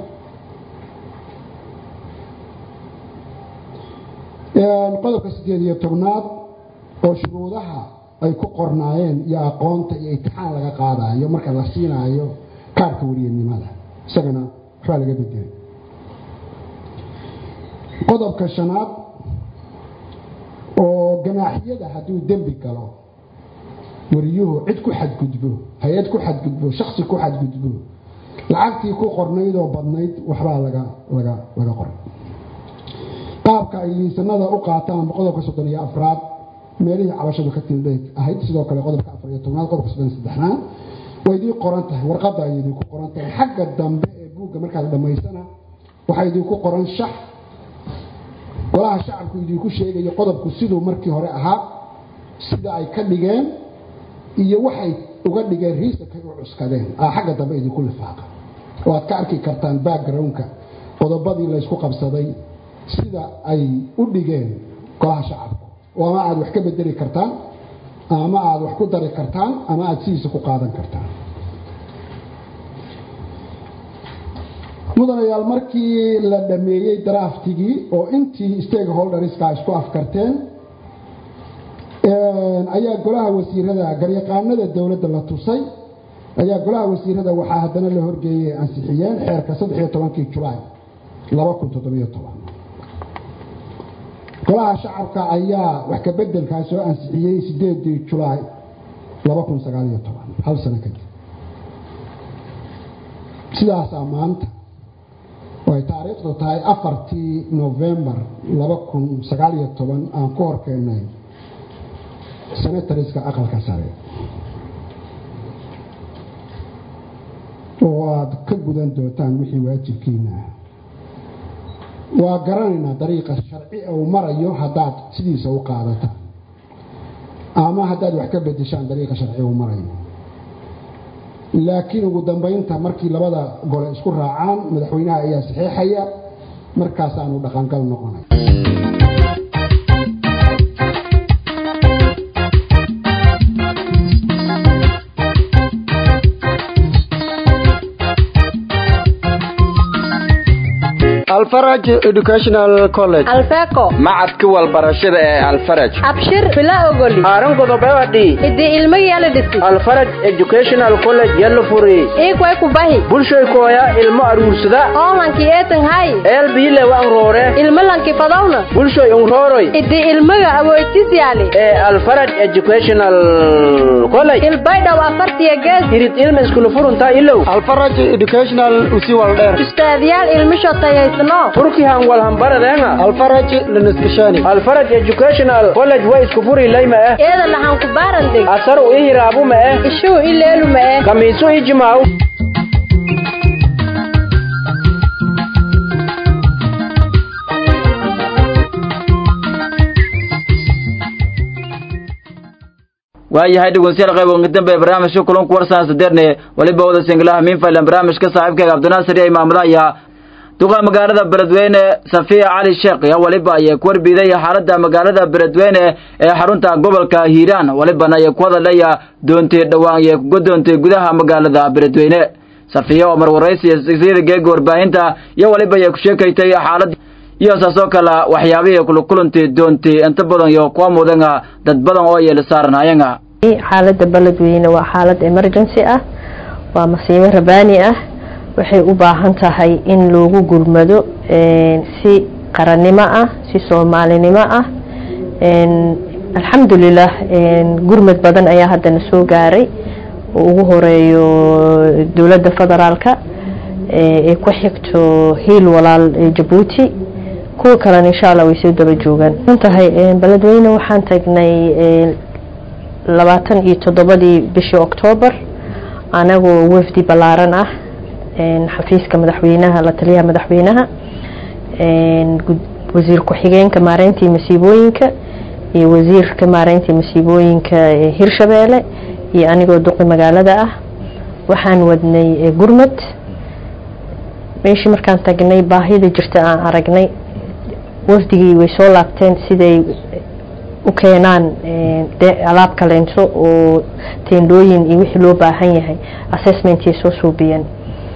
qodobka 18aad oo shuruudaha ay ku qornaayeen iyo aqoonta iyo imtixaan laga qaadayo marka la siinayo kaarka wariyanimada isagana waxa laga bedelay qodobka 5aad oo ganaaxyada hadduu dembi galo wariyuhu cid ku xadgudbo hay'ad ku xadgudbo shakhsi ku xadgudbo lacagtii ku qornayd oo badnayd waxbaa laga qoray qaabka ay liisanada u qaataan qodobka 34aad meelihii cabashadu ka timid ahayd sidoo kale qodobka 14aad qodobka 33aad way idin qoran tahay warqadda ay idin ku qoran tahay xagga dambe ee buugga markaad dhamaysana waxay idin ku qoran shax golaha shacabku idin ku sheegayo qodobku sidoo markii hore ahaa sida ay ka dhigeen iyo waxay uga dhigeen riiska u cuskadeen xagga dambe idin ku lifaaqa oo aad ka arki kartaan backgroundka qodobadii la isku qabsaday sida ay u dhigeen golaha shacabku oo ama aad wax ka bedeli kartaan ama aad wax ku dari kartaan ama aad siisa ku qaadan kartaan mudanayaal markii la dhameeyay draftigii oo intii stakeholderska isku afkarteen ayaa golaha wasiirada garyaqaanada dawladda la tusay ayaa golaha wasiirada waxa hadana la horgeeyay ansixiyeen xeerka 13 July 2017 golaha shacabka ayaa wax ka bedelkaas soo ansixiyay 8 July 2019 hal sano kadib sidaas maanta way taariikhdu tahay 4 November 2019 aan ku horkeenay senatariska aqalka sare oo aad ka gudan doontaan wixii waajibkiina waa garanaynaa dariiqa sharci oo marayo haddaad sidiisa u qaadataan ama haddaad wax ka bedeshaan dariiqa sharci oo marayo laakiin ugu dambeynta markii labada gole isku raacaan madaxweynaha ayaa saxiixaya markaas aanu dhaqangal noqonay
الفرج Educational College
Alfeco
macadka walbarashada ee Alfaraj
abshir bila ogoli
aaran godobadi
idii ilmo yala dhisi
Alfaraj Educational College yalla furi
way ku bahi
bulshay kooya ilmo aruursada
oolanki eetan hay
elbiile waan roore
ilmo lanki fadawna
bulshay rooroy
idii ilmaga awoodis yaali
ee Alfaraj Educational College
ilbayda waa fartiya gees
irid ilmo isku furunta ilow Alfaraj Educational usi waldheer
ustaadiyal ilmo shotayay
Turkihan walhambaradena Alfaraj Linuskashani Alfaraj Educational College way isku furi layma
eeda lahan ku baarandig
asaru ihiraabu ma
ishu ileelu ma
kamiiso ijmaaw
waayahay dhageystayaal qayb ugu dambeeyay barnaamijka kulanka warsan sadeerne waliba wada singlaha min faylan barnaamijka saaxiibkayga Cabdinaasir iyo maamulaya duqa magaalada Beledweyne Safiya Ali Sheekh ya waliba ay ku warbiday xaaladda magaalada Beledweyne ee xarunta gobolka Hiiraan walibana ay ku hadalaya doontay dhawaan ay ku doontay gudaha magaalada Beledweyne Safiya oo mar waraysi sida geeg warbaahinta ya waliba ay ku sheekaytay xaaladda iyo saasoo kala waxyaabaha kula kulantay doontay inta badan iyo kuwa mudana dad badan oo yeel saarnaayeen
xaaladda Beledweyne waa xaalad emergency ah waa masiibo rabaani ah waxay u baahan tahay in loogu gurmado si qarannimo ah si Soomaalinimo ah alxamdulillah gurmad badan ayaa hadda soo gaaray oo ugu horeeyo dawladda federaalka ee ku xigto hiil walaal Djibouti kuwa kale insha Allah way soo daba joogan intahay Beledweyne waxaan tagnay 27 bishii October anagoo wafdi balaaran ah xafiiska madaxweynaha la taliyaha madaxweynaha wasiir ku-xigeenka maareynta masiibooyinka iyo wasiirka maareynta masiibooyinka Hirshabeelle iyo anigoo duqi magaalada ah waxaan wadnay gurmad meeshii markaan tagnay baahida jirta aan aragnay wafdigii way soo laabteen siday u keenaan alaab kaleento oo teendooyin iyo wixii loo baahan yahay assessment ay soo suubiyeen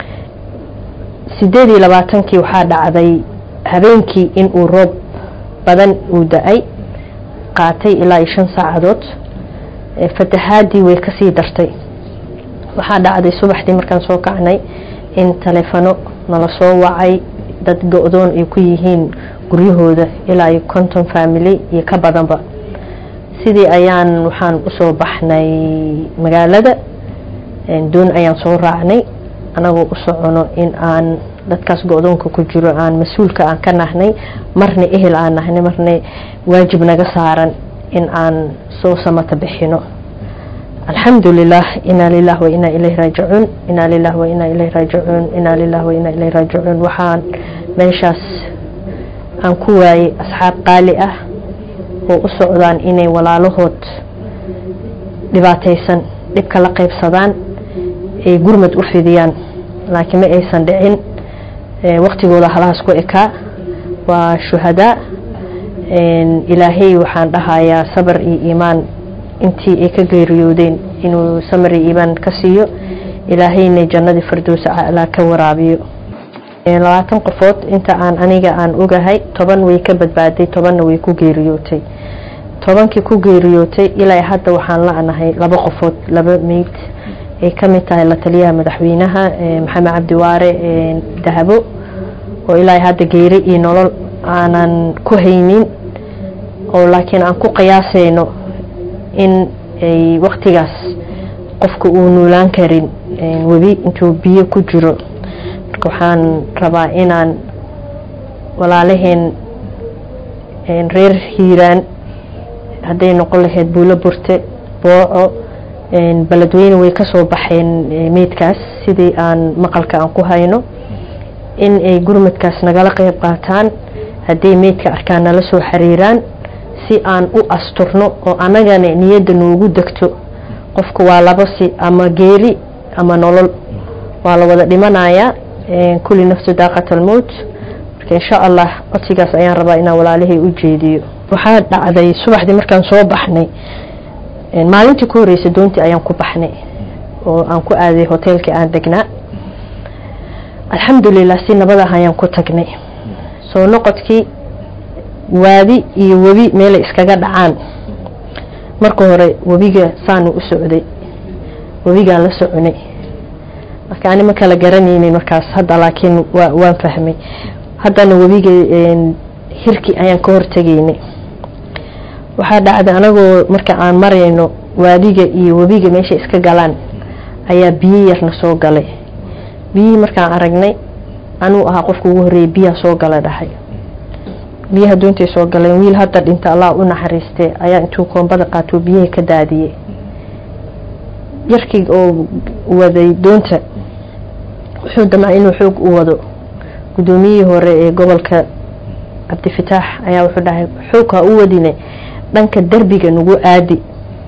28 waxaa dhacday habeenkii in uu roob badan uu da'ay qaatay ilaa 5 saacadood fatahaadii way ka sii dartay waxaa dhacday subaxdii markaan soo kacnay in taleefano nala soo wacay dad go'doon ay ku yihiin guryahooda ilaa 50 family iyo ka badanba sidii ayaan waxaan u soo baxnay magaalada doon ayaan soo raacnay anagoo u socono in aan dadkaas go'doonka ku jiro aan mas'uulka aan ka nahnay marna ehel aan nahnay marna waajib naga saaran in aan soo samata bixino alxamdulillah inna lillahi wa inna ilayhi raaji'uun inna lillahi wa inna ilayhi raaji'uun inna lillahi wa inna ilayhi raaji'uun waxaan meeshaas aan ku waayay asxaab qaali ah oo u socdaan inay walaalahood dhibaataysan dhibka la qaybsadaan ay gurmad u fidiyaan laakiin ma aysan dhicin waqtigooda halaas ku ekaa waa shuhada ilaahay waxaan dhahayaa sabar iyo iimaan intii ay ka geeriyoodeen inuu samar iyo iimaan ka siiyo ilaahayna jannada firdaws a'la ka waraabiyo 20 qofood inta aan aniga aan ogahay 10 way ka badbaaday 10na way ku geeriyootay 10kii ku geeriyootay ilaa hadda waxaan la'anahay 2 qofood 2 meed ay kamid tahay la taliyaha madaxweynaha maxamed cabdi waare dahabo oo ilaa hadda geeri iyo nolol aanan ku haynin oo laakiin aan ku qiyaasayno in ay waqtigaas qofku uu noolaan karin wabi intuu biyo ku jiro waxaan rabaa inaan walaalaheen reer hiiraan hadday noqon lahayd buulo burte booco baladweyne way ka soo baxeen meedkaas sidii aan maqalka aan ku hayno in ay gurmadkaas nagala qayb qaataan hadday meedka arkaan nala soo xiriiraan si aan u asturno oo anagana niyadda noogu degto qofku waa laba si ama geeri ama nolol waa la wada dhimanayaa kulli nafsu daaqatal mawt marka insha Allah codsigaas ayaan rabaa inaan walaalahay u jeediyo waxaa dhacday subaxdii markaan soo baxnay maalintii ku horeysay doontii ayaan ku baxnay oo aan ku aaday hoteelkii aan degnaa alxamdulillah si nabad ah ayaan ku tagnay soo noqodkii waadi iyo wabi meel iskaga dhacaan marka hore wabiga saan u socday wabiga la soconay marka aan ma kala garaneynay markaas hadda laakiin waan fahmay haddana wabiga hirki ayaan ka hortageynay waxaa dhacday anagoo marka aan marayno waadiga iyo wabiga meesha iska galaan ayaa biyo yarna soo galay biyo markaan aragnay anuu ahaa qofka ugu horeeyay biyo soo gala dhahay biyaha doontay soo galeen wiil hadda dhinta Allah u naxariistay ayaa intuu koombada qaato biyaha ka daadiyay yarkii oo waday doonta wuxuu damcay inuu xoog u wado gudoomiyihii hore ee gobolka Cabdi Fataax ayaa wuxuu dhahay xoog ha u wadine dhanka darbiga nagu aadi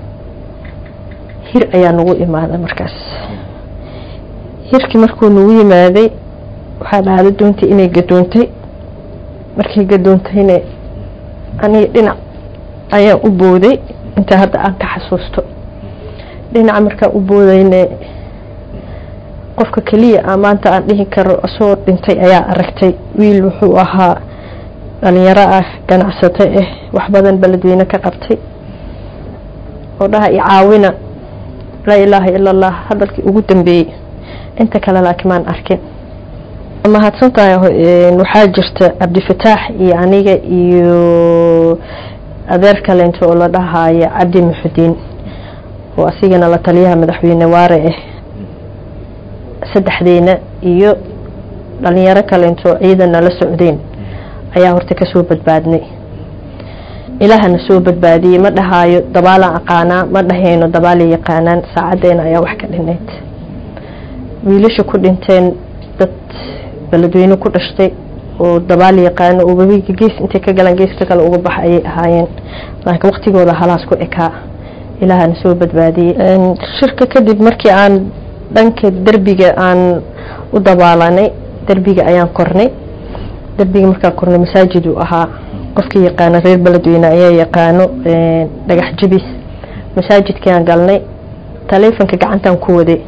hir ayaa nagu imaaday markaas hirkii markuu nagu yimaaday waxaa dhacday doontii inay gadoontay markii gadoontayna aniga dhinac ayaan u booday inta hadda aan ka xasuusto dhinaca markaan u boodayna qofka kaliya maanta aan dhihi karo asoo dhintay ayaa aragtay wiil wuxuu ahaa dhalinyaro ah ganacsato wax badan baladweyne ka qabtay oo dhaha caawina la ilaaha illa allah hadalkii ugu dambeeyay inta kale laakiin aan arkin mahadsantahay waxaa jirta Cabdi Fataax iyo aniga iyo adeer kale oo la dhahayo Cabdi Muxudiin oo asigana la taliyaha madaxweyne waare saddexdeena iyo dhalinyaro kale oo ciidan la socdeen ayaa horta ka soo badbaadnay ilaahana soo badbaadiyay ma dhahayo dabaal aqaana ma dhahayno dabaal yaqaanaan saacadeena ayaa wax ka dhineed wiilasha ku dhinteen dad beledweyne ku dhashtay oo dabaal yaqaan oo webiga gees intay ka galaan geeska kale uga bax ayay ahaayeen laakiin waqtigooda halaas ku ekaa ilaahana soo badbaadiyay shirka kadib markii aan dhanka darbiga aan u dabaalanay darbiga ayaan kornay darbiga markaan kornay masaajid uu ahaa qofkii yaqaan reer beledweyne ayaa yaqaano dhagax jabis masaajidkii aan galnay taleefanka gacantaan ku waday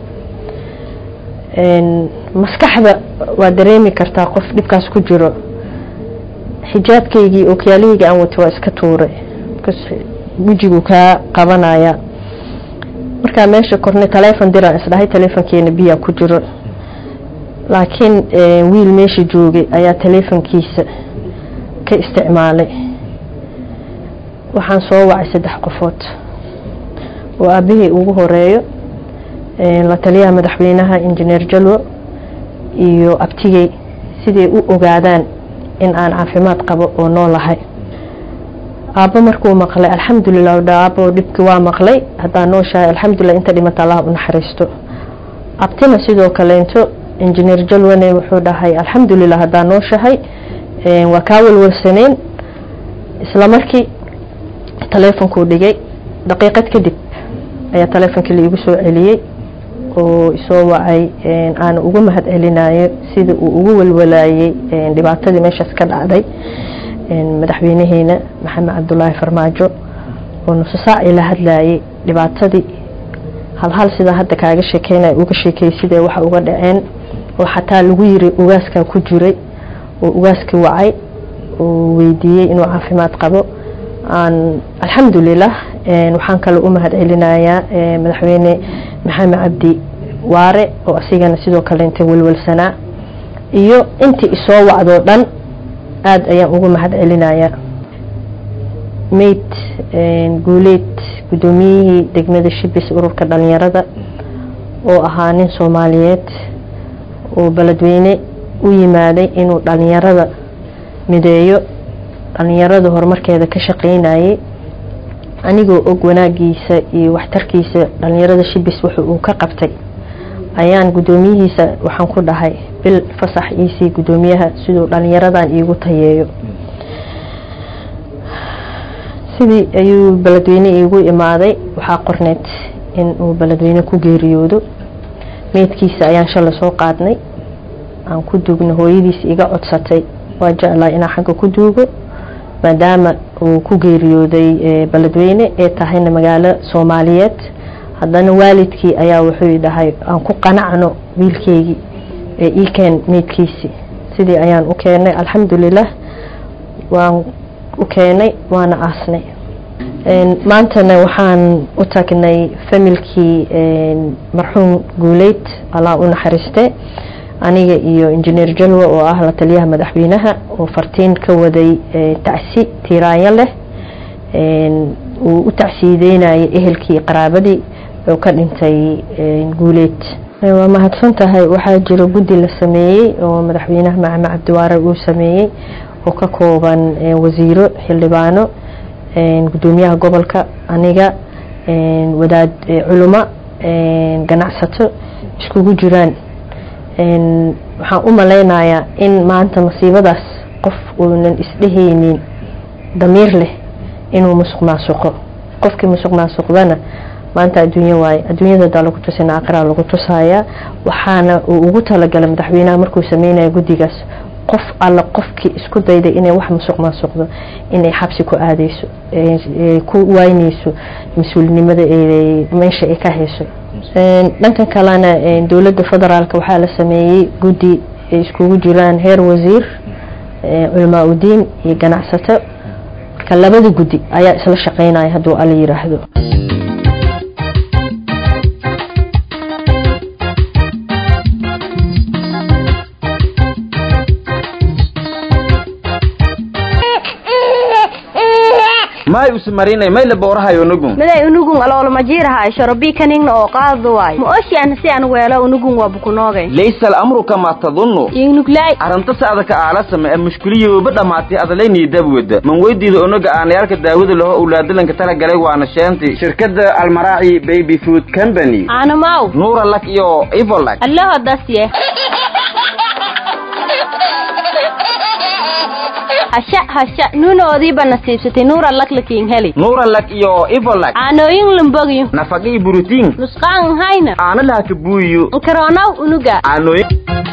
maskaxda waa dareemi kartaa qof dhibkaas ku jiro xijaabkaygii oo kiyaaligii aan wato waa iska tuuray wajigu ka qabanaya marka meesha kornay taleefan diraan isdhahay taleefankeena biya ku jiro laakiin wiil meesha joogay ayaa taleefankiisa ka isticmaalay waxaan soo wacay 3 qofood oo aabihii ugu horeeyo la taliyaha madaxweynaha injineer Jalwo iyo abtigay sidii u ogaadaan in aan caafimaad qabo oo noolahay aabba markuu maqlay alxamdulillah daabo dibkii waa maqlay hadaa noo shaay alxamdulillah inta dhimata Allah u naxariisto abtina sidoo kale into injineer Jalwane wuxuu dhahay alxamdulillah hadaa noo shahay waa ka walwalsaneen isla markii taleefanku dhigay daqiiqad kadib ayaa taleefankii la igu soo celiyay oo soo wacay aan ugu mahad celinayo sida uu ugu walwalaayay dhibaatadii meeshaas ka dhacday madaxweynaheena maxamed cabdullaahi farmaajo oo nus saac ila hadlayay dhibaatadii hal sida hadda kaaga sheekeynay uga sheekaysidee waxa uga dhaceen oo xataa lagu yiri ugaaska ku jiray oo ugaaska wacay oo weydiiyay inuu caafimaad qabo aan alxamdulillah waxaan kale u mahad celinayaa madaxweyne maxamed cabdi waare oo asigana sidoo kale inta walwalsanaa iyo intii isoo wacdo dhan aad ayaan ugu mahad celinayaa meyd guuleed gudoomiyihii degmada Shibis ururka dhalinyarada oo ahaa nin Soomaaliyeed oo beledweyne u yimaaday inuu dhalinyarada mideeyo dhalinyarada horumarkeeda ka shaqeynayay anigoo og wanaagiisa iyo waxtarkiisa dhalinyarada Shibis wuxuu uu ka qabtay ayaan gudoomiyihiisa waxaan ku dhahay bil fasax iisi gudoomiyaha sidoo dhalinyaradan iigu tayeeyo sidii ayuu beledweyne iigu imaaday waxaa qorneed in uu beledweyne ku geeriyoodo meedkiisa ayaan shalay soo qaadnay aan ku duugno hooyadiis iga codsatay waa jeclaa inaan xagga ku duugo maadaama uu ku geeriyooday beledweyne ee tahayna magaalo Soomaaliyeed haddana waalidkii ayaa wuxuu dhahay aan ku qanacno wiilkeygii ii keen meedkiisi sidii ayaan u keenay alxamdulillah waan u keenay waana aasnay maantana waxaan u tagnay familkii marxuum guuleed Allah u naxariiste aniga iyo injineer Jalwo oo ah la taliyaha madaxweynaha oo fartiin ka waday tacsi tiiraaya leh uu u tacsiideynay ehelkii qaraabadii oo ka dhintay guuleed waa mahadsan tahay waxaa jira guddi la sameeyay oo madaxweynaha maxamed cabdi waare uu sameeyay oo ka kooban wasiiro xildhibaano gudoomiyaha gobolka aniga wadaad culimo ganacsato iskugu jiraan waxaan u maleynayaa in maanta masiibadaas qof uunan isdhehaynin damiir leh inuu musuqmaasuqo qofkii musuqmaasuqdana maanta adduunyo waaye adduunyada daa lagu tusina aakhira lagu tusaaya waxaana uu ugu talagalay madaxweynaha markuu sameeyay gudigaas qof alla qofkii isku dayday inay wax musuqmaasuqdo inay xabsi ku aadeyso ku waynayso mas'uulnimada ee meesha ay ka hayso dhanka kalena dawladda federaalka waxaa la sameeyay gudi ay iskugu jiraan heer wasiir culimo u diin iyo ganacsato ka labada gudi ayaa isla shaqeynaya haduu alla yiraahdo
ما يسمرين ما اللي بورها ينقون
ملا ينقون على ما جيرها شربي كنين أو قاضي واي مؤشي أنا سيان ويلا ينقون وبكوناغي
ليس الأمر كما تظن
ينقل لاي
أرنت سأذك أعلى سمع المشكلة وبدأ معتي أذلين يدبود من ودي ذو أنق أنا يارك داود اللي هو أولاد لنك ترى جري وأنا شانتي شركة المراعي بيبي فود كمباني
أنا ماو
نور لك يو إيفول لك
الله داسيه hasha nuunoodiiba nasiibsatay nuura lak lakiin heli
nuura lak iyo ivolak
aanooyin lumbogyo
nafaqi burutiin
nusqaan hayna
aana la ka buuyo
karonaw unuga
aanooyin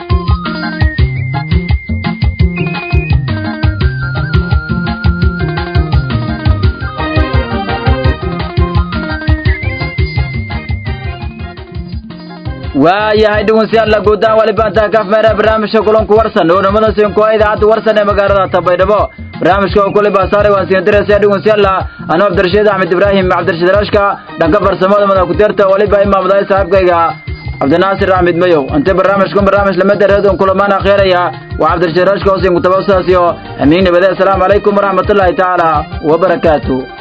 waayahay dhegeystayaal la guudaan waliba inta ka fahmay barnaamijka kulanku warsan oo namada soo ku idaacada warsan ee magaalada Tabaydhabo barnaamijka oo kulli baasaare waan siin diray dhegeystayaal anoo Cabdirashiid Axmed Ibrahim Cabdirashiid Rashka dhanka farsamada madax ku dirta waliba imaamada saaxiibkayga Cabdinaasir Axmed Mayow inta barnaamij lama dareedo kulamana khayraya wa Cabdirashiid Rashka oo siin ku tabaasasiyo amiin nabada assalamu alaykum wa rahmatullahi ta'ala wa barakatuh